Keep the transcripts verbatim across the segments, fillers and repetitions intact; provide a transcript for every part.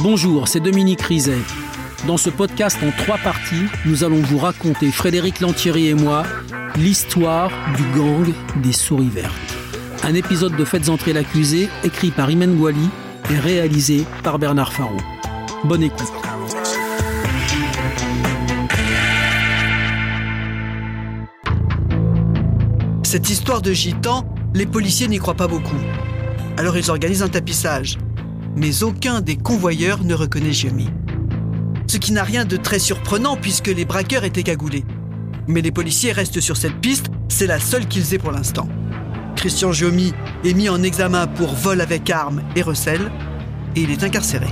Bonjour, c'est Dominique Rizet. Dans ce podcast en trois parties, nous allons vous raconter, Frédéric Lantieri et moi, l'histoire du gang des Souris Vertes. Un épisode de Faites entrer l'accusé, écrit par Imen Gouali et réalisé par Bernard Faro. Bonne écoute. Cette histoire de gitan, les policiers n'y croient pas beaucoup. Alors ils organisent un tapissage. Mais aucun des convoyeurs ne reconnaît Giomi. Ce qui n'a rien de très surprenant puisque les braqueurs étaient cagoulés. Mais les policiers restent sur cette piste, c'est la seule qu'ils aient pour l'instant. Christian Giomi est mis en examen pour vol avec arme et recel et il est incarcéré.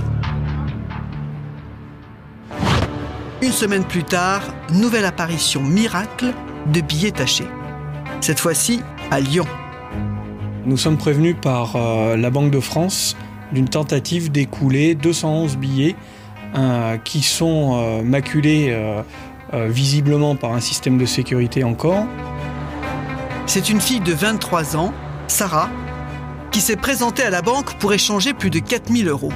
Une semaine plus tard, nouvelle apparition miracle de billets tachés. Cette fois-ci, à Lyon. Nous sommes prévenus par euh, la Banque de France d'une tentative d'écouler deux cent onze billets euh, qui sont euh, maculés euh, euh, visiblement par un système de sécurité encore. C'est une fille de vingt-trois ans, Sarah, qui s'est présentée à la banque pour échanger plus de quatre mille euros.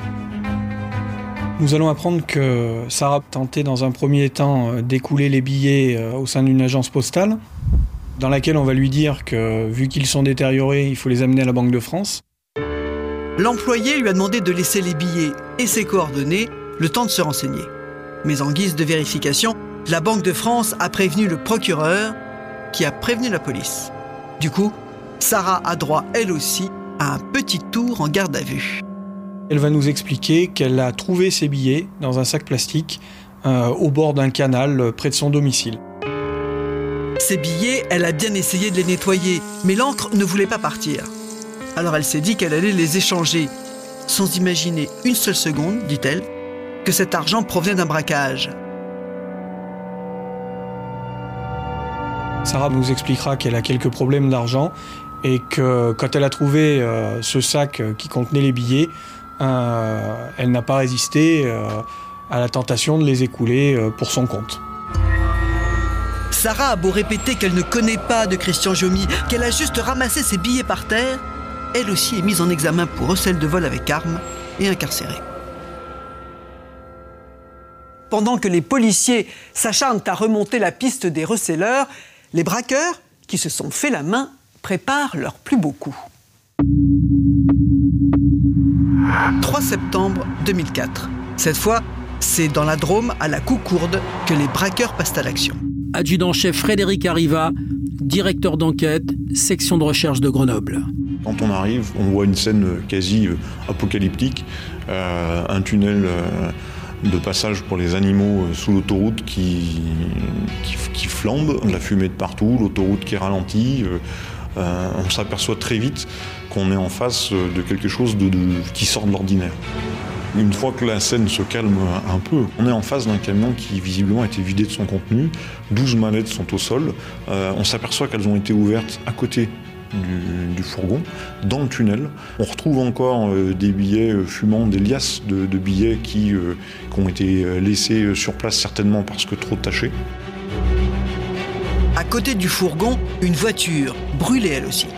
Nous allons apprendre que Sarah tentait dans un premier temps euh, d'écouler les billets euh, au sein d'une agence postale, dans laquelle on va lui dire que, vu qu'ils sont détériorés, il faut les amener à la Banque de France. L'employé lui a demandé de laisser les billets et ses coordonnées, le temps de se renseigner. Mais en guise de vérification, la Banque de France a prévenu le procureur, qui a prévenu la police. Du coup, Sarah a droit, elle aussi, à un petit tour en garde à vue. Elle va nous expliquer qu'elle a trouvé ses billets dans un sac plastique euh, au bord d'un canal euh, près de son domicile. Ces billets, elle a bien essayé de les nettoyer, mais l'encre ne voulait pas partir. Alors elle s'est dit qu'elle allait les échanger, sans imaginer une seule seconde, dit-elle, que cet argent provenait d'un braquage. Sarah nous expliquera qu'elle a quelques problèmes d'argent et que quand elle a trouvé euh, ce sac qui contenait les billets, euh, elle n'a pas résisté euh, à la tentation de les écouler euh, pour son compte. Sarah a beau répéter qu'elle ne connaît pas de Christian Giomi, qu'elle a juste ramassé ses billets par terre, elle aussi est mise en examen pour recel de vol avec arme et incarcérée. Pendant que les policiers s'acharnent à remonter la piste des receleurs, les braqueurs, qui se sont fait la main, préparent leur plus beau coup. trois septembre deux mille quatre. Cette fois, c'est dans la Drôme, à la Coucourde, que les braqueurs passent à l'action. Adjudant-chef Frédéric Arriva, directeur d'enquête, section de recherche de Grenoble. Quand on arrive, on voit une scène quasi euh, apocalyptique, euh, un tunnel euh, de passage pour les animaux euh, sous l'autoroute qui, qui, qui flambe, de la fumée de partout, l'autoroute qui ralentit. Euh, euh, on s'aperçoit très vite qu'on est en face de quelque chose de, de, qui sort de l'ordinaire. Une fois que la scène se calme un peu, on est en face d'un camion qui visiblement a été vidé de son contenu. douze mallettes sont au sol. Euh, on s'aperçoit qu'elles ont été ouvertes à côté Du, du fourgon, dans le tunnel. On retrouve encore euh, des billets euh, fumants, des liasses de, de billets qui, euh, qui ont été euh, laissés euh, sur place certainement parce que trop tachés. À côté du fourgon, une voiture, brûlée elle aussi.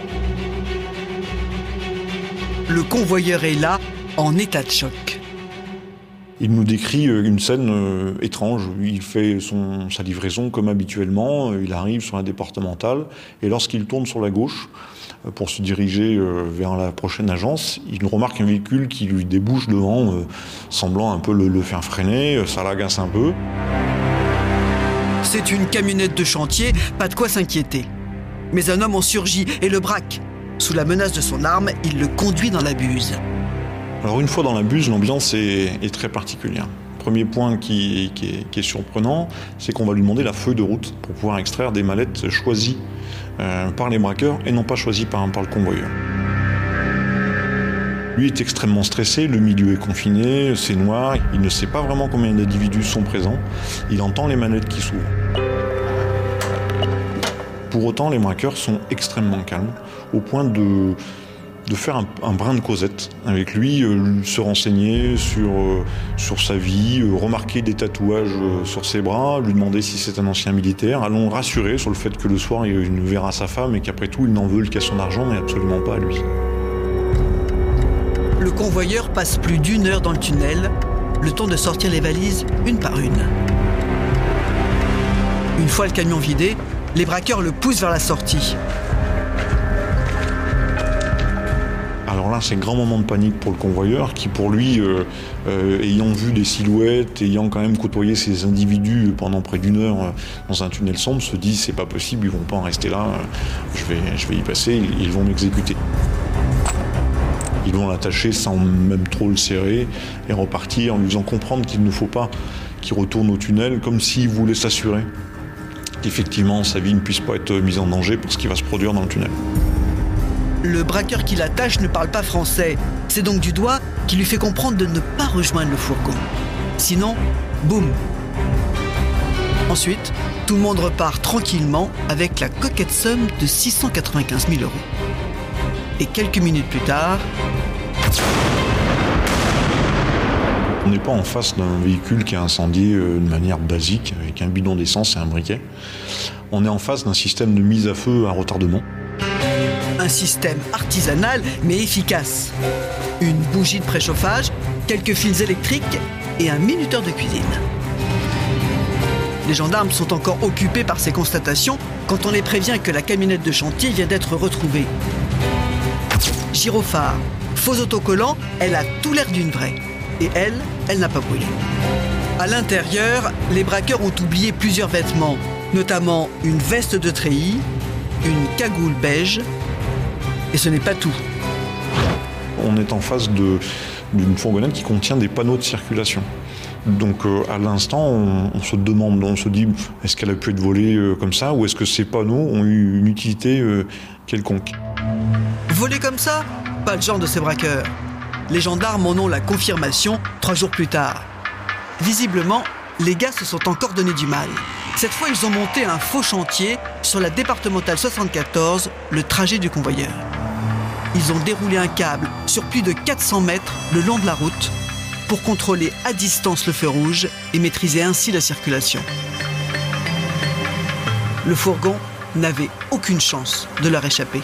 Le convoyeur est là, en état de choc. Il nous décrit une scène euh, étrange. Il fait son, sa livraison comme habituellement. Il arrive sur la départementale et lorsqu'il tourne sur la gauche euh, pour se diriger euh, vers la prochaine agence, il remarque un véhicule qui lui débouche devant, euh, semblant un peu le, le faire freiner. Ça l'agace un peu. C'est une camionnette de chantier, pas de quoi s'inquiéter. Mais un homme en surgit et le braque. Sous la menace de son arme, il le conduit dans la buse. Alors une fois dans la buse, l'ambiance est, est très particulière. Premier point qui, qui, est, qui est surprenant, c'est qu'on va lui demander la feuille de route pour pouvoir extraire des mallettes choisies euh, par les braqueurs et non pas choisies par, par le convoyeur. Lui est extrêmement stressé, le milieu est confiné, c'est noir, il ne sait pas vraiment combien d'individus sont présents, il entend les manettes qui s'ouvrent. Pour autant, les braqueurs sont extrêmement calmes, au point de... de faire un, un brin de causette avec lui, euh, se renseigner sur, euh, sur sa vie, euh, remarquer des tatouages euh, sur ses bras, lui demander si c'est un ancien militaire, allons le rassurer sur le fait que le soir il ne verra sa femme et qu'après tout il n'en veut qu'à son argent mais absolument pas à lui. le convoyeur passe plus d'une heure dans le tunnel, le temps de sortir les valises une par une. Une fois le camion vidé, les braqueurs le poussent vers la sortie. Alors là, c'est un grand moment de panique pour le convoyeur qui, pour lui, euh, euh, ayant vu des silhouettes, ayant quand même côtoyé ces individus pendant près d'une heure euh, dans un tunnel sombre, se dit c'est pas possible, ils vont pas en rester là, euh, je vais, je vais y passer, ils, ils vont m'exécuter. Ils vont l'attacher sans même trop le serrer et repartir en lui faisant comprendre qu'il ne faut pas qu'il retourne au tunnel, comme s'il voulait s'assurer qu'effectivement sa vie ne puisse pas être mise en danger pour ce qui va se produire dans le tunnel. Le braqueur qui l'attache ne parle pas français. C'est donc du doigt qui lui fait comprendre de ne pas rejoindre le fourgon. Sinon, boum. Ensuite, tout le monde repart tranquillement avec la coquette somme de six cent quatre-vingt-quinze mille euros. Et quelques minutes plus tard... On n'est pas en face d'un véhicule qui est incendié de manière basique, avec un bidon d'essence et un briquet. On est en face d'un système de mise à feu à retardement. Un système artisanal mais efficace. Une bougie de préchauffage, quelques fils électriques et un minuteur de cuisine. Les gendarmes sont encore occupés par ces constatations quand on les prévient que la camionnette de chantier vient d'être retrouvée. Gyrophare, faux autocollant, elle a tout l'air d'une vraie. Et elle, elle n'a pas brûlé. À l'intérieur, les braqueurs ont oublié plusieurs vêtements, notamment une veste de treillis, une cagoule beige. Et ce n'est pas tout. On est en face de, d'une fourgonnette qui contient des panneaux de circulation. Donc euh, à l'instant, on, on se demande, on se dit, est-ce qu'elle a pu être volée euh, comme ça, ou est-ce que ces panneaux ont eu une utilité euh, quelconque? Volée comme ça? Pas le genre de ces braqueurs. Les gendarmes en ont la confirmation trois jours plus tard. Visiblement, les gars se sont encore donné du mal. Cette fois, ils ont monté un faux chantier sur la départementale soixante-quatorze, le trajet du convoyeur. Ils ont déroulé un câble sur plus de quatre cents mètres le long de la route pour contrôler à distance le feu rouge et maîtriser ainsi la circulation. Le fourgon n'avait aucune chance de leur échapper.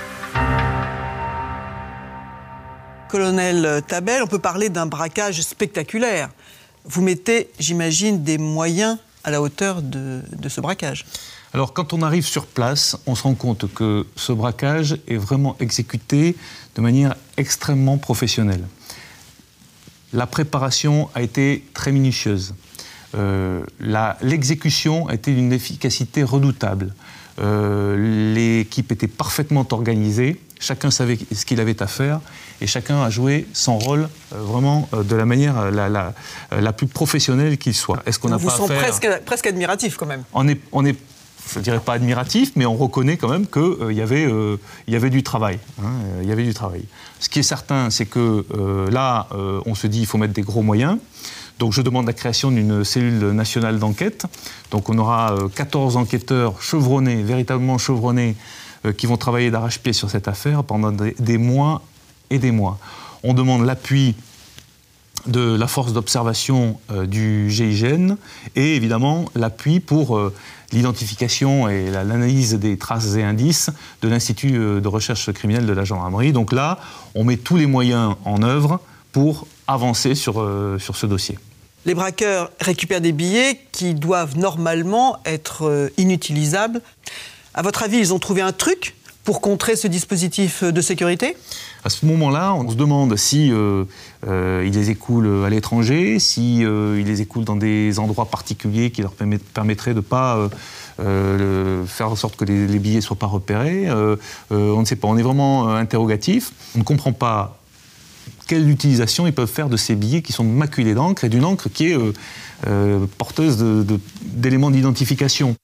Colonel Tabel, on peut parler d'un braquage spectaculaire. Vous mettez, j'imagine, des moyens à la hauteur de, de ce braquage. Alors, quand on arrive sur place, on se rend compte que ce braquage est vraiment exécuté de manière extrêmement professionnelle. La préparation a été très minutieuse. Euh, la, l'exécution a été d'une efficacité redoutable. Euh, l'équipe était parfaitement organisée, chacun savait ce qu'il avait à faire et chacun a joué son rôle euh, vraiment euh, de la manière euh, la, la, euh, la plus professionnelle qu'il soit. Est-ce qu'on n'a pas à faire... Vous sent presque, presque admiratif quand même. On est, on est, je ne dirais pas admiratif, mais on reconnaît quand même qu'il euh, y, euh, y avait du travail. Hein, euh, y avait du travail. Ce qui est certain, c'est que euh, là, euh, on se dit qu'il faut mettre des gros moyens. Donc je demande la création d'une cellule nationale d'enquête. Donc on aura euh, quatorze enquêteurs chevronnés, véritablement chevronnés, euh, qui vont travailler d'arrache-pied sur cette affaire pendant des, des mois et des mois. On demande l'appui de la force d'observation euh, du G I G N et évidemment l'appui pour euh, l'identification et la, l'analyse des traces et indices de l'Institut de recherche criminelle de la gendarmerie. Donc là, on met tous les moyens en œuvre pour avancer sur, euh, sur ce dossier. Les braqueurs récupèrent des billets qui doivent normalement être euh, inutilisables. À votre avis, ils ont trouvé un truc pour contrer ce dispositif de sécurité ? À ce moment-là, on se demande si euh, euh, ils les écoulent à l'étranger, si euh, ils les écoulent dans des endroits particuliers qui leur permettraient de ne pas euh, euh, faire en sorte que les, les billets ne soient pas repérés. Euh, euh, on ne sait pas, on est vraiment euh, interrogatif. On ne comprend pas quelle utilisation ils peuvent faire de ces billets qui sont maculés d'encre et d'une encre qui est euh, euh, porteuse de, de, d'éléments d'identification.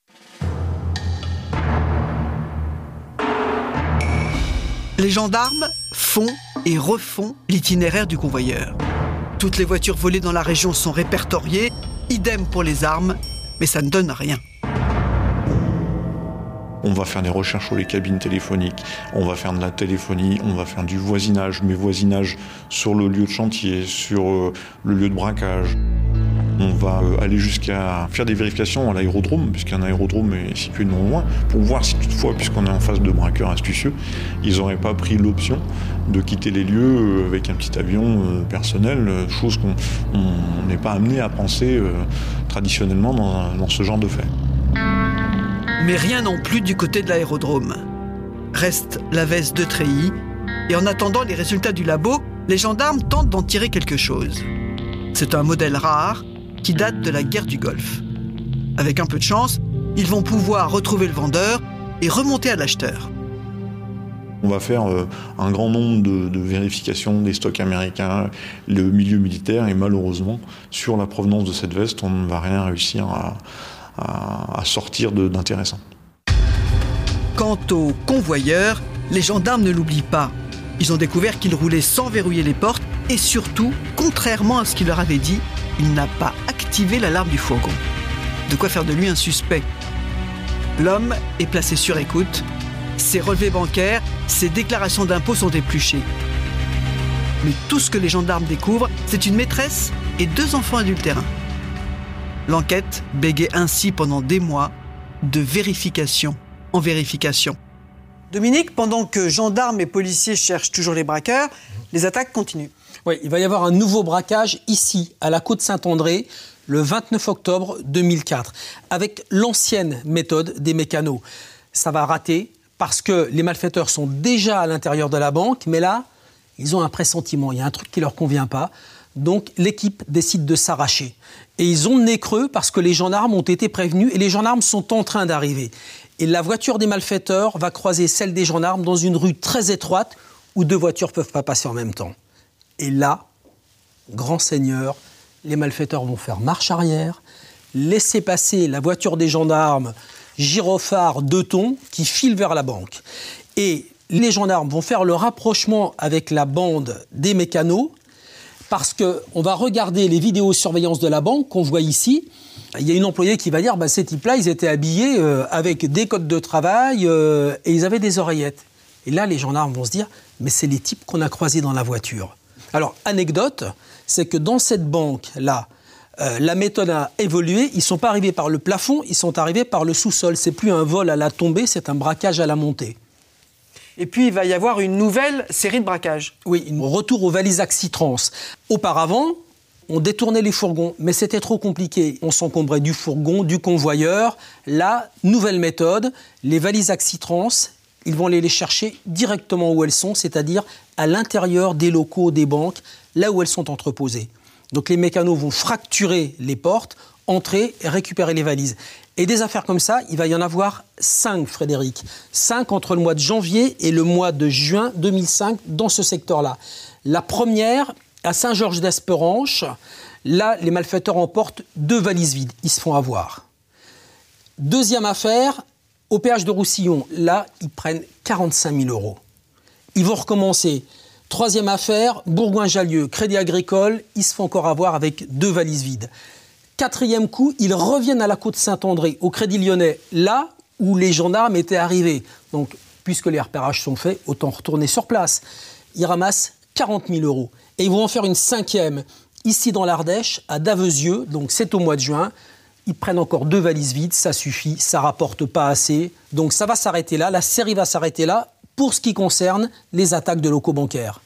Les gendarmes font et refont l'itinéraire du convoyeur. Toutes les voitures volées dans la région sont répertoriées, idem pour les armes, mais ça ne donne rien. On va faire des recherches sur les cabines téléphoniques, on va faire de la téléphonie, on va faire du voisinage, mais voisinage sur le lieu de chantier, sur euh, le lieu de braquage. On va aller jusqu'à faire des vérifications à l'aérodrome, puisqu'un aérodrome est situé non loin, pour voir si toutefois, puisqu'on est en face de braqueurs astucieux, ils n'auraient pas pris l'option de quitter les lieux avec un petit avion personnel, chose qu'on n'est pas amené à penser euh, traditionnellement dans, dans ce genre de fait. Mais rien non plus du côté de l'aérodrome. Reste la veste de treillis, et en attendant les résultats du labo, les gendarmes tentent d'en tirer quelque chose. C'est un modèle rare qui date de la guerre du Golfe. Avec un peu de chance, ils vont pouvoir retrouver le vendeur et remonter à l'acheteur. On va faire euh, un grand nombre de, de vérifications des stocks américains, le milieu militaire, et malheureusement, sur la provenance de cette veste, on ne va rien réussir à, à, à sortir de, d'intéressant. Quant aux convoyeurs, les gendarmes ne l'oublient pas. Ils ont découvert qu'il roulait sans verrouiller les portes et surtout, contrairement à ce qu'il leur avait dit, il n'a pas activé l'alarme du fourgon. De quoi faire de lui un suspect. L'homme est placé sur écoute. Ses relevés bancaires, ses déclarations d'impôts sont épluchés. Mais tout ce que les gendarmes découvrent, c'est une maîtresse et deux enfants adultérins. L'enquête bégaye ainsi pendant des mois de vérification en vérification. Dominique, pendant que gendarmes et policiers cherchent toujours les braqueurs, les attaques continuent. Oui, il va y avoir un nouveau braquage ici, à la côte Saint-André, le vingt-neuf octobre deux mille quatre, avec l'ancienne méthode des mécanos. Ça va rater parce que les malfaiteurs sont déjà à l'intérieur de la banque, mais là, ils ont un pressentiment, il y a un truc qui ne leur convient pas. Donc l'équipe décide de s'arracher. Et ils ont le nez creux parce que les gendarmes ont été prévenus et les gendarmes sont en train d'arriver. Et la voiture des malfaiteurs va croiser celle des gendarmes dans une rue très étroite où deux voitures ne peuvent pas passer en même temps. Et là, grand seigneur, les malfaiteurs vont faire marche arrière, laisser passer la voiture des gendarmes, gyrophare deux tons, qui file vers la banque. Et les gendarmes vont faire le rapprochement avec la bande des mécanos, parce qu'on va regarder les vidéosurveillance de la banque qu'on voit ici. Il y a une employée qui va dire bah, « ces types-là, ils étaient habillés euh, avec des cottes de travail euh, et ils avaient des oreillettes ». Et là, les gendarmes vont se dire « mais c'est les types qu'on a croisés dans la voiture ». Alors, anecdote, c'est que dans cette banque-là, euh, la méthode a évolué. Ils ne sont pas arrivés par le plafond, ils sont arrivés par le sous-sol. C'est plus un vol à la tombée, c'est un braquage à la montée. Et puis, il va y avoir une nouvelle série de braquages. Oui, un retour aux valises Axitrans. Auparavant, on détournait les fourgons, mais c'était trop compliqué. On s'encombrait du fourgon, du convoyeur. Là, nouvelle méthode, les valises Axitrans, ils vont aller les chercher directement où elles sont, c'est-à-dire à l'intérieur des locaux des banques, là où elles sont entreposées. Donc les mécanos vont fracturer les portes, entrer et récupérer les valises. Et des affaires comme ça, il va y en avoir cinq, Frédéric. Cinq entre le mois de janvier et le mois de juin deux mille cinq dans ce secteur-là. La première, à Saint-Georges-d'Esperanche, là, les malfaiteurs emportent deux valises vides. Ils se font avoir. Deuxième affaire, au péage de Roussillon, là, ils prennent quarante-cinq mille euros. Ils vont recommencer. Troisième affaire, Bourgoin-Jallieu, Crédit Agricole, ils se font encore avoir avec deux valises vides. Quatrième coup, ils reviennent à la côte Saint-André, au Crédit Lyonnais, là où les gendarmes étaient arrivés. Donc, puisque les repérages sont faits, autant retourner sur place. Ils ramassent quarante mille euros. Et ils vont en faire une cinquième, ici dans l'Ardèche, à Davesieux, donc c'est au mois de juin. Ils prennent encore deux valises vides, ça suffit, ça rapporte pas assez. Donc ça va s'arrêter là, la série va s'arrêter là, pour ce qui concerne les attaques de locaux bancaires.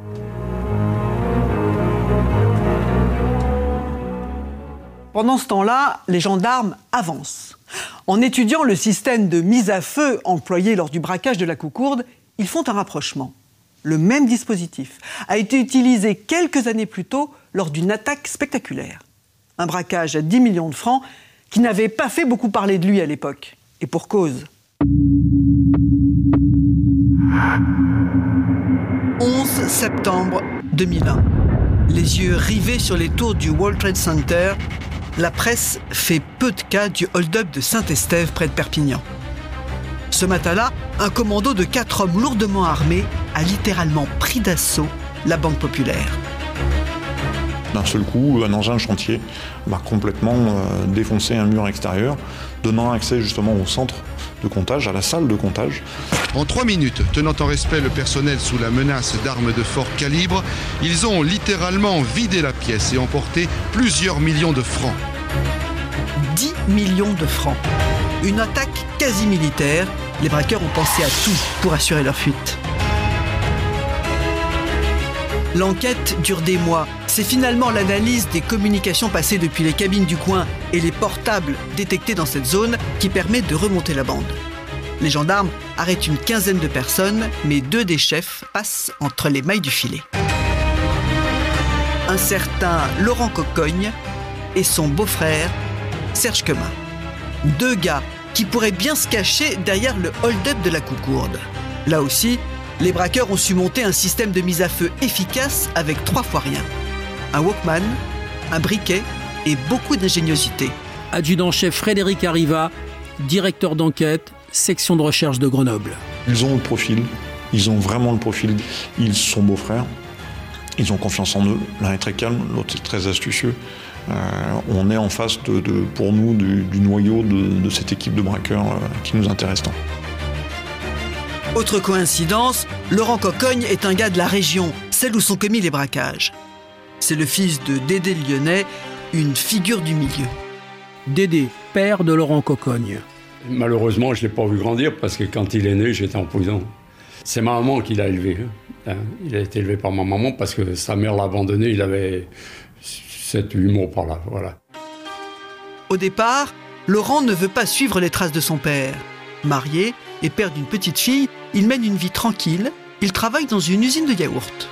Pendant ce temps-là, les gendarmes avancent. En étudiant le système de mise à feu employé lors du braquage de la Coucourde, ils font un rapprochement. Le même dispositif a été utilisé quelques années plus tôt lors d'une attaque spectaculaire. Un braquage à dix millions de francs qui n'avait pas fait beaucoup parler de lui à l'époque. Et pour cause. onze septembre deux mille un. Les yeux rivés sur les tours du World Trade Center, la presse fait peu de cas du hold-up de Saint-Estève près de Perpignan. Ce matin-là, un commando de quatre hommes lourdement armés a littéralement pris d'assaut la Banque Populaire. D'un seul coup, un engin de chantier va complètement euh, défoncer un mur extérieur, donnant accès justement au centre de comptage, à la salle de comptage. En trois minutes, tenant en respect le personnel sous la menace d'armes de fort calibre, ils ont littéralement vidé la pièce et emporté plusieurs millions de francs. dix millions de francs. Une attaque quasi militaire. Les braqueurs ont pensé à tout pour assurer leur fuite. L'enquête dure des mois. C'est finalement l'analyse des communications passées depuis les cabines du coin et les portables détectés dans cette zone qui permet de remonter la bande. Les gendarmes arrêtent une quinzaine de personnes, mais deux des chefs passent entre les mailles du filet. Un certain Laurent Cocogne et son beau-frère Serge Quemin. Deux gars qui pourraient bien se cacher derrière le hold-up de la Coucourde. Là aussi, les braqueurs ont su monter un système de mise à feu efficace avec trois fois rien. Un Walkman, un briquet et beaucoup d'ingéniosité. Adjudant-chef Frédéric Arriva, directeur d'enquête, section de recherche de Grenoble. Ils ont le profil, ils ont vraiment le profil. Ils sont beaux-frères, ils ont confiance en eux. L'un est très calme, l'autre est très astucieux. Euh, on est en face, de, de, pour nous, du, du noyau de, de cette équipe de braqueurs euh, qui nous intéresse tant. Autre coïncidence, Laurent Cocogne est un gars de la région, celle où sont commis les braquages. C'est le fils de Dédé Lyonnais, une figure du milieu. Dédé, père de Laurent Cocogne. Malheureusement, je ne l'ai pas vu grandir parce que quand il est né, j'étais en prison. C'est ma maman qui l'a élevé. Hein. Il a été élevé par ma maman parce que sa mère l'a abandonné, il avait sept huit mois par là. Voilà. Au départ, Laurent ne veut pas suivre les traces de son père. Marié et père d'une petite fille, il mène une vie tranquille. Il travaille dans une usine de yaourt.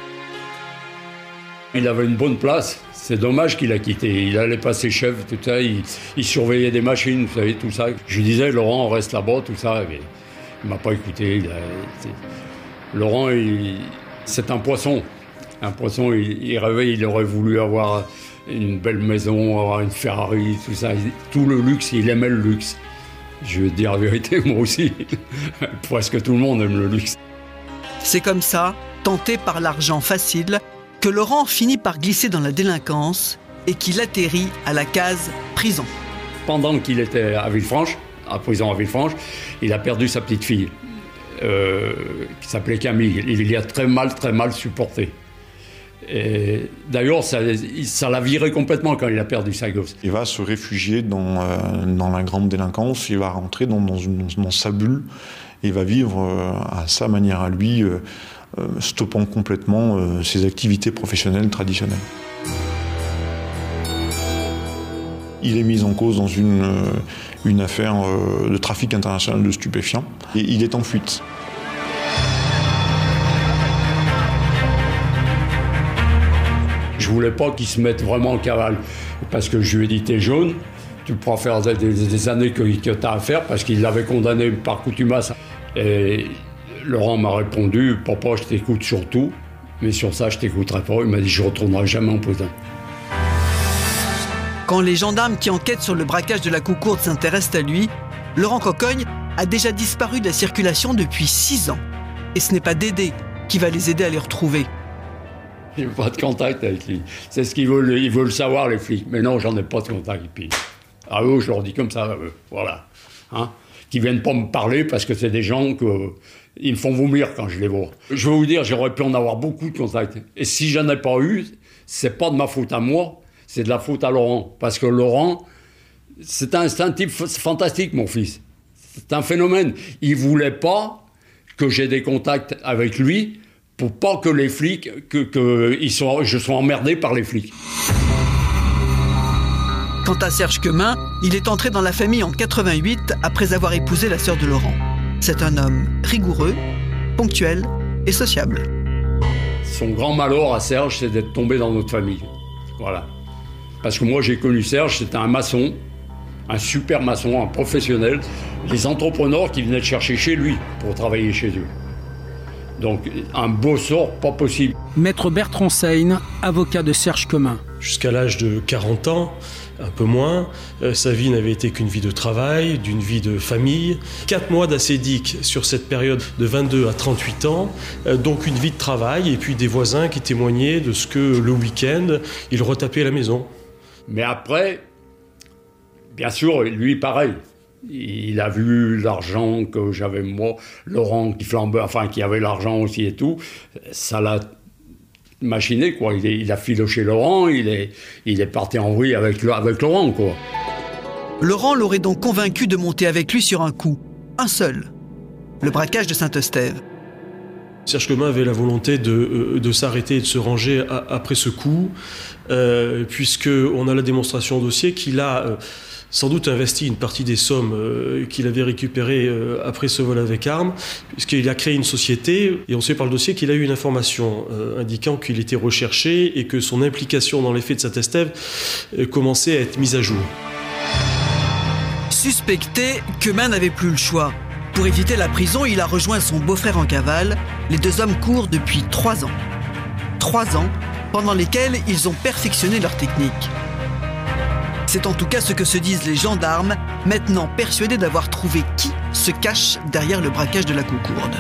Il avait une bonne place. C'est dommage qu'il a quitté. Il allait passer chef, tout ça. Il, il surveillait des machines, vous savez, tout ça. Je lui disais, Laurent, on reste là-bas, tout ça. Mais il ne m'a pas écouté. Il a, Laurent, il, c'est un poisson. Un poisson, il, il rêvait, il aurait voulu avoir une belle maison, avoir une Ferrari, tout ça. Tout le luxe, il aimait le luxe. Je vais te dire la vérité, moi aussi. Presque tout le monde aime le luxe. C'est comme ça, tenté par l'argent facile, que Laurent finit par glisser dans la délinquance et qu'il atterrit à la case prison. Pendant qu'il était à Villefranche, à prison à Villefranche, il a perdu sa petite fille, euh, qui s'appelait Camille. Il y a très mal, très mal supporté. Et d'ailleurs, ça, ça l'a viré complètement quand il a perdu sa gosse. Il va se réfugier dans, euh, dans la grande délinquance, il va rentrer dans, dans, une, dans sa bulle, il va vivre euh, à sa manière à lui, euh, euh, stoppant complètement euh, ses activités professionnelles traditionnelles. Il est mis en cause dans une, euh, une affaire euh, de trafic international de stupéfiants et il est en fuite. Je voulais pas qu'il se mette vraiment en cavale, parce que je lui ai dit, t'es jaune, tu pourras faire des, des, des années que, que tu as à faire, parce qu'il l'avait condamné par contumace. Et Laurent m'a répondu, papa, je t'écoute sur tout, mais sur ça, je t'écouterai pas. Il m'a dit, je retournerai jamais en prison. Quand les gendarmes qui enquêtent sur le braquage de la Coucourde s'intéressent à lui, Laurent Cocogne a déjà disparu de la circulation depuis six ans. Et ce n'est pas Dédé qui va les aider à les retrouver. J'ai pas de contact avec lui. C'est ce qu'ils veulent, ils veulent savoir, les flics. Mais non, j'en ai pas de contact. Et puis, à eux, je leur dis comme ça, à eux. Voilà. Hein? Qui viennent pas me parler parce que c'est des gens que, euh, ils me font vomir quand je les vois. Je vais vous dire, j'aurais pu en avoir beaucoup de contacts. Et si j'en ai pas eu, c'est pas de ma faute à moi, c'est de la faute à Laurent. Parce que Laurent, c'est un, c'est un type fantastique, mon fils. C'est un phénomène. Il voulait pas que j'ai des contacts avec lui pour pas que les flics, que, que ils soient, je sois emmerdé par les flics. Quant à Serge Quemin, il est entré dans la famille en quatre-vingt-huit après avoir épousé la sœur de Laurent. C'est un homme rigoureux, ponctuel et sociable. Son grand malheur à Serge, c'est d'être tombé dans notre famille. Voilà. Parce que moi, j'ai connu Serge, c'était un maçon, un super maçon, un professionnel. Les entrepreneurs qui venaient le chercher chez lui pour travailler chez eux. Donc, un beau sort, pas possible. Maître Bertrand Seine, avocat de Serge Quemin. Jusqu'à l'âge de quarante ans, un peu moins, euh, sa vie n'avait été qu'une vie de travail, d'une vie de famille. Quatre mois d'acédique sur cette période de vingt-deux à trente-huit ans, euh, donc une vie de travail, et puis des voisins qui témoignaient de ce que le week-end, il retapait la maison. Mais après, bien sûr, lui, pareil. Il a vu l'argent que j'avais moi, Laurent qui flambait, enfin qui avait l'argent aussi et tout. Ça l'a machiné, quoi. Il, est, il a filoché Laurent, il est, il est parti en vrille avec, avec Laurent, quoi. Laurent l'aurait donc convaincu de monter avec lui sur un coup. Un seul. Le braquage de Saint-Eustève. Serge Quemin avait la volonté de, de s'arrêter et de se ranger à, après ce coup, euh, puisqu'on a la démonstration au dossier qu'il a euh, sans doute investi une partie des sommes euh, qu'il avait récupérées euh, après ce vol avec armes, puisqu'il a créé une société, et on sait par le dossier qu'il a eu une information euh, indiquant qu'il était recherché et que son implication dans les faits de Saint-Eustève euh, commençait à être mise à jour. Suspecté, Quemin n'avait plus le choix. Pour éviter la prison, il a rejoint son beau-frère en cavale. Les deux hommes courent depuis trois ans. Trois ans, pendant lesquels ils ont perfectionné leur technique. C'est en tout cas ce que se disent les gendarmes, maintenant persuadés d'avoir trouvé qui se cache derrière le braquage de la Coucourde.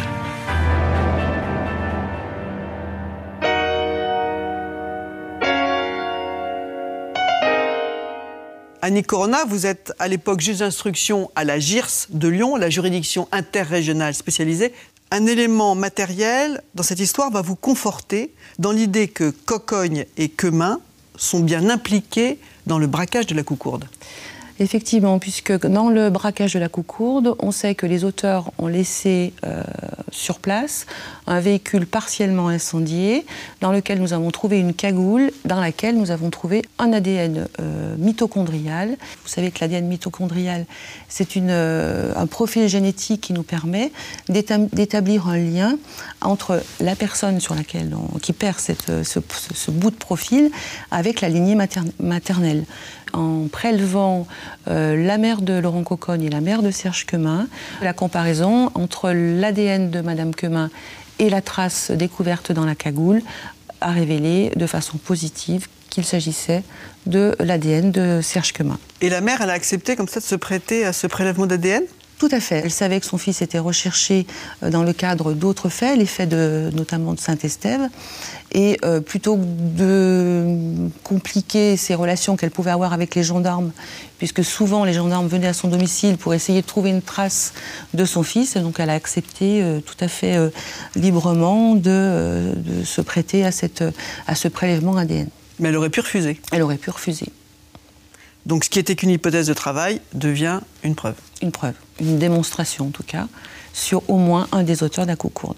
Annie Corona, vous êtes à l'époque juge d'instruction à la G I R S de Lyon, la juridiction interrégionale spécialisée. Un élément matériel dans cette histoire va vous conforter dans l'idée que Cocogne et Quemin sont bien impliqués dans le braquage de la Coucourde. Effectivement, puisque dans le braquage de la Coucourde, on sait que les auteurs ont laissé euh, sur place un véhicule partiellement incendié dans lequel nous avons trouvé une cagoule dans laquelle nous avons trouvé un A D N euh, mitochondrial. Vous savez que l'A D N mitochondrial, c'est une, euh, un profil génétique qui nous permet d'établir un lien entre la personne sur laquelle on, qui perd cette, ce, ce bout de profil avec la lignée materne, maternelle. En prélevant euh, la mère de Laurent Cocogne et la mère de Serge Quemin, la comparaison entre l'A D N de Madame Quemin et la trace découverte dans la cagoule a révélé de façon positive qu'il s'agissait de l'A D N de Serge Quemin. Et la mère, elle a accepté comme ça de se prêter à ce prélèvement d'A D N ? Tout à fait. Elle savait que son fils était recherché dans le cadre d'autres faits, les faits de, notamment de Saint-Eustève. Et euh, plutôt que de compliquer ces relations qu'elle pouvait avoir avec les gendarmes, puisque souvent les gendarmes venaient à son domicile pour essayer de trouver une trace de son fils, et donc elle a accepté euh, tout à fait euh, librement de, euh, de se prêter à, cette, à ce prélèvement A D N. Mais elle aurait pu refuser. Elle aurait pu refuser. Donc ce qui était qu'une hypothèse de travail devient une preuve. Une preuve, une démonstration en tout cas, sur au moins un des auteurs de la Coucourde.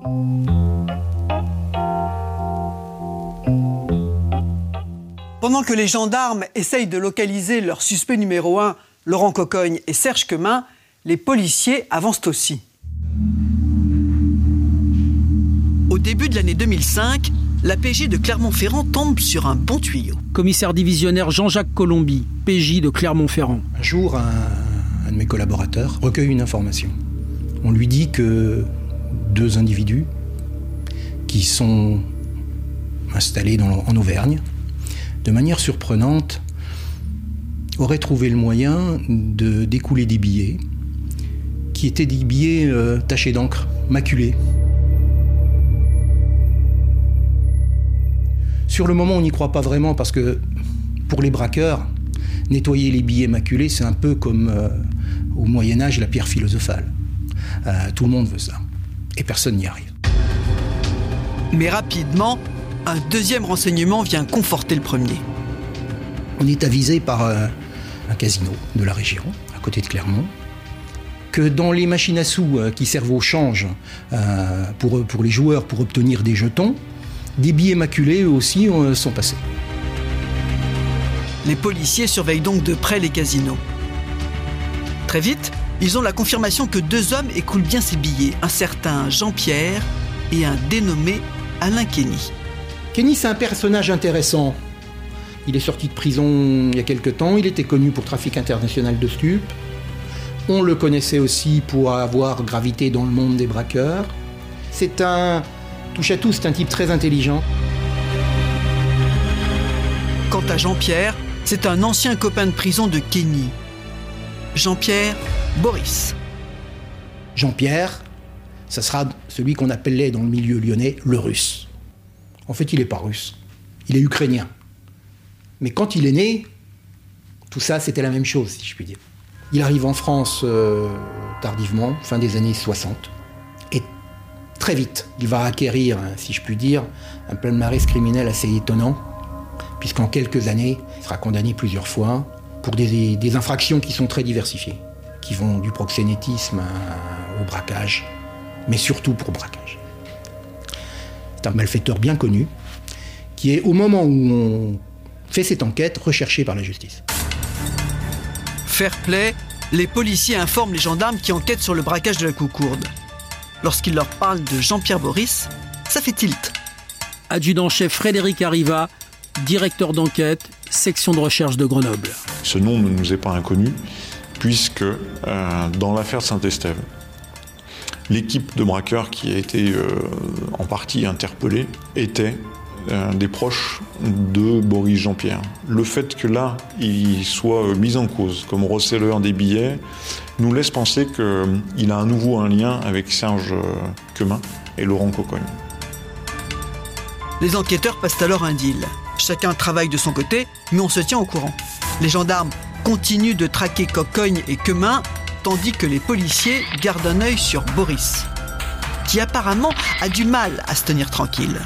Pendant que les gendarmes essayent de localiser leur suspect numéro un, Laurent Cocogne et Serge Quemin, les policiers avancent aussi. Au début de l'année deux mille cinq, la P J de Clermont-Ferrand tombe sur un bon tuyau. Commissaire divisionnaire Jean-Jacques Colombi, P J de Clermont-Ferrand. Un jour, un, un de mes collaborateurs recueille une information. On lui dit que deux individus qui sont installés dans, en Auvergne, de manière surprenante, auraient trouvé le moyen de découler des billets qui étaient des billets euh, tachés d'encre, maculés. Sur le moment, on n'y croit pas vraiment parce que, pour les braqueurs, nettoyer les billets maculés, c'est un peu comme euh, au Moyen-Âge la pierre philosophale. Euh, tout le monde veut ça. Et personne n'y arrive. Mais rapidement, un deuxième renseignement vient conforter le premier. On est avisé par euh, un casino de la région, à côté de Clermont, que dans les machines à sous euh, qui servent au change euh, pour, pour les joueurs pour obtenir des jetons, des billets maculés, eux aussi, euh, sont passés. Les policiers surveillent donc de près les casinos. Très vite, ils ont la confirmation que deux hommes écoulent bien ces billets, un certain Jean-Pierre et un dénommé Alain Kenny. Kenny, c'est un personnage intéressant. Il est sorti de prison il y a quelque temps, il était connu pour trafic international de stupes. On le connaissait aussi pour avoir gravité dans le monde des braqueurs. C'est un... touche à tout, c'est un type très intelligent. Quant à Jean-Pierre, c'est un ancien copain de prison de Kenny. Jean-Pierre Boris. Jean-Pierre, ça sera celui qu'on appelait dans le milieu lyonnais le russe. En fait, il n'est pas russe, il est ukrainien. Mais quand il est né, tout ça, c'était la même chose, si je puis dire. Il arrive en France euh, tardivement, fin des années soixante. Et très vite, il va acquérir, si je puis dire, un palmarès criminel assez étonnant, puisqu'en quelques années, il sera condamné plusieurs fois pour des, des infractions qui sont très diversifiées, qui vont du proxénétisme à, au braquage, mais surtout pour braquage. C'est un malfaiteur bien connu, qui est, au moment où on fait cette enquête, recherché par la justice. Fair play, les policiers informent les gendarmes qui enquêtent sur le braquage de la Coucourde. Lorsqu'ils leur parlent de Jean-Pierre Boris, ça fait tilt. Adjudant-chef Frédéric Arriva, directeur d'enquête, section de recherche de Grenoble. Ce nom ne nous est pas inconnu, puisque euh, dans l'affaire Saint-Estève, l'équipe de braqueurs qui a été euh, en partie interpellée était euh, des proches de Boris Jean-Pierre. Le fait que là, il soit mis en cause comme receleur des billets nous laisse penser qu'il a à nouveau un lien avec Serge Quemin et Laurent Cocogne. Les enquêteurs passent alors un deal. Chacun travaille de son côté, mais on se tient au courant. Les gendarmes continuent de traquer Cocogne et Quemin, tandis que les policiers gardent un œil sur Boris, qui apparemment a du mal à se tenir tranquille.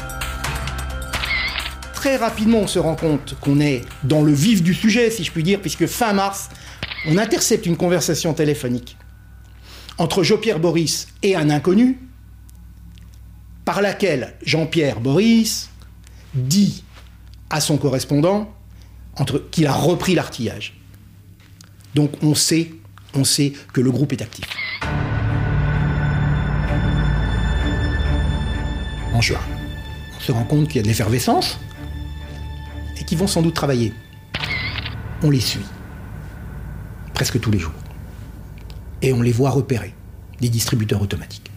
Très rapidement, on se rend compte qu'on est dans le vif du sujet, si je puis dire, puisque fin mars, on intercepte une conversation téléphonique entre Jean-Pierre Boris et un inconnu, par laquelle Jean-Pierre Boris dit à son correspondant entre, qu'il a repris l'artillage. Donc on sait, on sait que le groupe est actif. En juin, on se rend compte qu'il y a de l'effervescence et qu'ils vont sans doute travailler. On les suit, presque tous les jours. Et on les voit repérer, des distributeurs automatiques.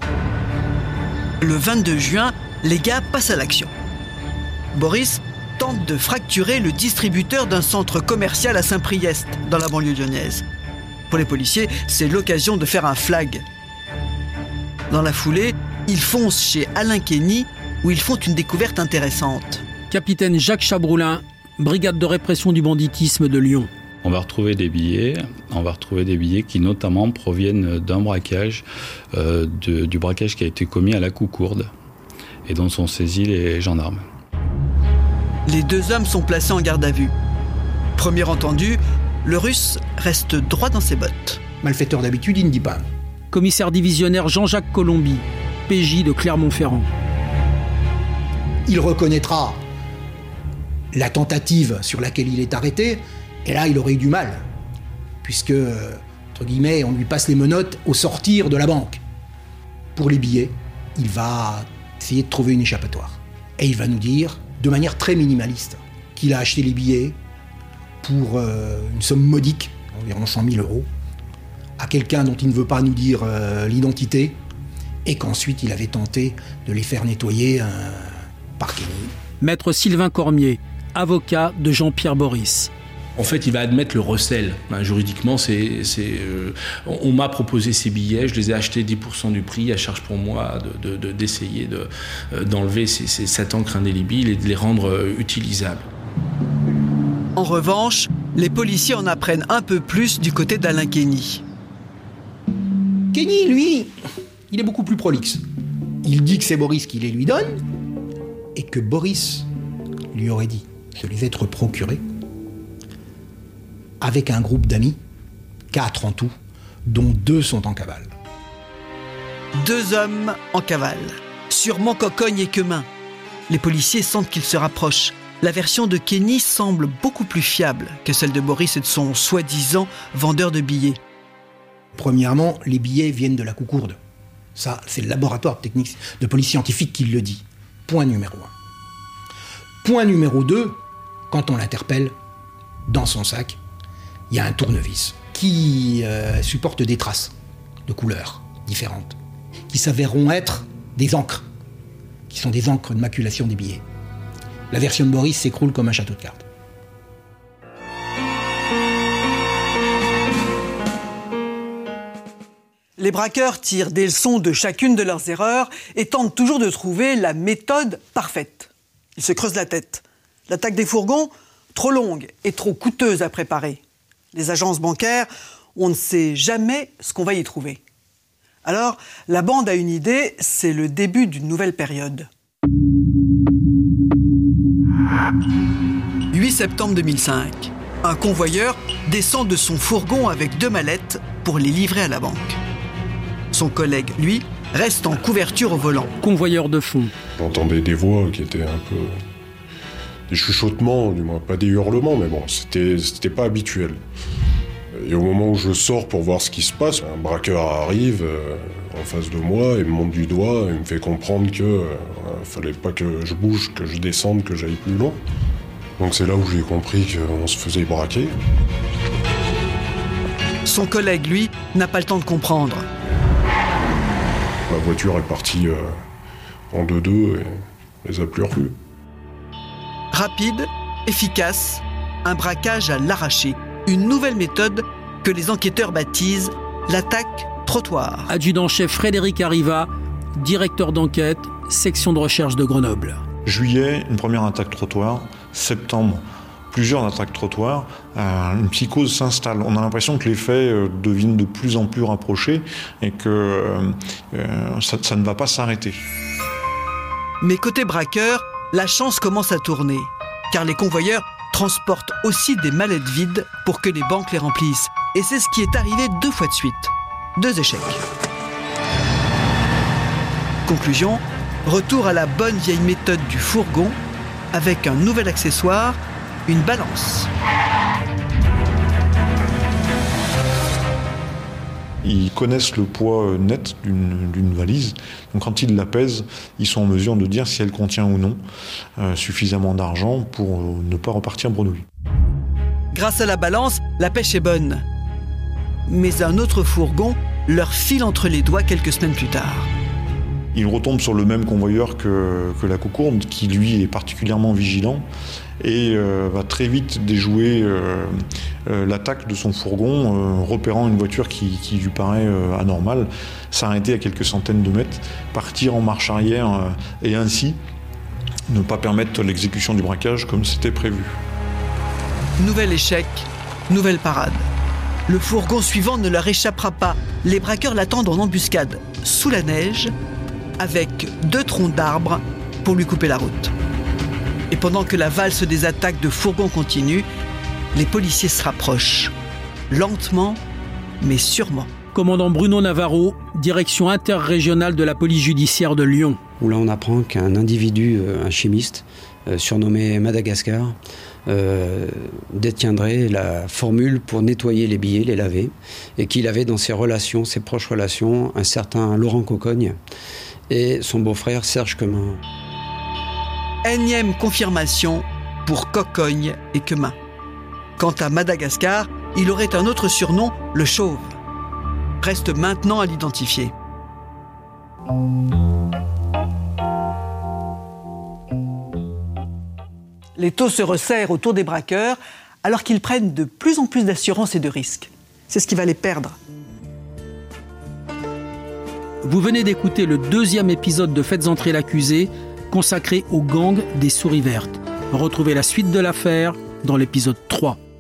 Le vingt-deux juin, les gars passent à l'action. Boris tente de fracturer le distributeur d'un centre commercial à Saint-Priest, dans la banlieue lyonnaise. Pour les policiers, c'est l'occasion de faire un flag. Dans la foulée, ils foncent chez Alain Kenny, où ils font une découverte intéressante. Capitaine Jacques Chabroulin, brigade de répression du banditisme de Lyon. On va retrouver des billets, on va retrouver des billets qui notamment proviennent d'un braquage, euh, de, du braquage qui a été commis à la Coucourde et dont sont saisis les gendarmes. Les deux hommes sont placés en garde à vue. Premier entendu, le Russe reste droit dans ses bottes. Malfaiteur d'habitude, il ne dit pas. Commissaire divisionnaire Jean-Jacques Colombi, P J de Clermont-Ferrand. Il reconnaîtra la tentative sur laquelle il est arrêté, et là, il aurait eu du mal, puisque, entre guillemets, on lui passe les menottes au sortir de la banque. Pour les billets, il va essayer de trouver une échappatoire. Et il va nous dire, de manière très minimaliste, qu'il a acheté les billets pour euh, une somme modique, environ cent mille euros, à quelqu'un dont il ne veut pas nous dire euh, l'identité, et qu'ensuite il avait tenté de les faire nettoyer euh, par Kenny. Maître Sylvain Cormier, avocat de Jean-Pierre Boris. En fait, il va admettre le recel. Ben, juridiquement, c'est, c'est, euh, on, on m'a proposé ces billets, je les ai achetés dix pour cent du prix, à charge pour moi de, de, de, d'essayer de, euh, d'enlever ces, ces, cette encre indélébile et de les rendre euh, utilisables. En revanche, les policiers en apprennent un peu plus du côté d'Alain Kenny. Kenny, lui, il est beaucoup plus prolixe. Il dit que c'est Boris qui les lui donne, et que Boris lui aurait dit de les être procurés, avec un groupe d'amis, quatre en tout, dont deux sont en cavale. Deux hommes en cavale, sûrement Cocogne et Quemin. Les policiers sentent qu'ils se rapprochent. La version de Kenny semble beaucoup plus fiable que celle de Boris et de son soi-disant vendeur de billets. Premièrement, les billets viennent de la Coucourde. Ça, c'est le laboratoire de, technique, de police scientifique qui le dit. Point numéro un. Point numéro deux, quand on l'interpelle, dans son sac, il y a un tournevis qui euh, supporte des traces de couleurs différentes, qui s'avéreront être des encres, qui sont des encres de maculation des billets. La version de Boris s'écroule comme un château de cartes. Les braqueurs tirent des leçons de chacune de leurs erreurs et tentent toujours de trouver la méthode parfaite. Ils se creusent la tête. L'attaque des fourgons, trop longue et trop coûteuse à préparer. Les agences bancaires, on ne sait jamais ce qu'on va y trouver. Alors, la bande a une idée, c'est le début d'une nouvelle période. huit septembre deux mille cinq. Un convoyeur descend de son fourgon avec deux mallettes pour les livrer à la banque. Son collègue, lui, reste en couverture au volant. Convoyeur de fond. J'entendais des voix qui étaient un peu... des chuchotements, du moins pas des hurlements, mais bon, c'était, c'était pas habituel. Et au moment où je sors pour voir ce qui se passe, un braqueur arrive euh, en face de moi et me montre du doigt et me fait comprendre que euh, fallait pas que je bouge, que je descende, que j'aille plus loin. Donc c'est là où j'ai compris qu'on se faisait braquer. Son collègue, lui, n'a pas le temps de comprendre. Ma voiture est partie euh, en deux-deux et ne les a plus revus. Rapide, efficace, un braquage à l'arraché. Une nouvelle méthode que les enquêteurs baptisent l'attaque trottoir. Adjudant-chef Frédéric Arriva, directeur d'enquête, section de recherche de Grenoble. Juillet, une première attaque trottoir. Septembre, plusieurs attaques trottoirs. Euh, une psychose s'installe. On a l'impression que les faits euh, deviennent de plus en plus rapprochés et que euh, euh, ça, ça ne va pas s'arrêter. Mais côté braqueur, la chance commence à tourner, car les convoyeurs transportent aussi des mallettes vides pour que les banques les remplissent. Et c'est ce qui est arrivé deux fois de suite. Deux échecs. Conclusion, retour à la bonne vieille méthode du fourgon, avec un nouvel accessoire, une balance. Ils connaissent le poids net d'une, d'une valise. Donc quand ils la pèsent, ils sont en mesure de dire si elle contient ou non euh, suffisamment d'argent pour euh, ne pas repartir bredouille. Grâce à la balance, la pêche est bonne. Mais un autre fourgon leur file entre les doigts quelques semaines plus tard. Ils retombent sur le même convoyeur que, que la Coucourde, qui lui est particulièrement vigilant et euh, va très vite déjouer euh, euh, l'attaque de son fourgon, euh, repérant une voiture qui, qui lui paraît euh, anormale, s'arrêter à quelques centaines de mètres, partir en marche arrière euh, et ainsi ne pas permettre l'exécution du braquage comme c'était prévu. Nouvel échec, nouvelle parade. Le fourgon suivant ne leur échappera pas. Les braqueurs l'attendent en embuscade, sous la neige, avec deux troncs d'arbres pour lui couper la route. Et pendant que la valse des attaques de fourgons continue, les policiers se rapprochent, lentement, mais sûrement. Commandant Bruno Navarro, direction interrégionale de la police judiciaire de Lyon. Où là on apprend qu'un individu, un chimiste, euh, surnommé Madagascar, euh, détiendrait la formule pour nettoyer les billets, les laver, et qu'il avait dans ses relations, ses proches relations, un certain Laurent Cocogne et son beau-frère Serge Quemin. Énième confirmation pour Cocogne et Quemin. Quant à Madagascar, il aurait un autre surnom, le Chauve. Reste maintenant à l'identifier. Les taux se resserrent autour des braqueurs alors qu'ils prennent de plus en plus d'assurance et de risques. C'est ce qui va les perdre. Vous venez d'écouter le deuxième épisode de Faites entrer l'accusé, consacré au gang des souris vertes. Retrouvez la suite de l'affaire dans l'épisode trois.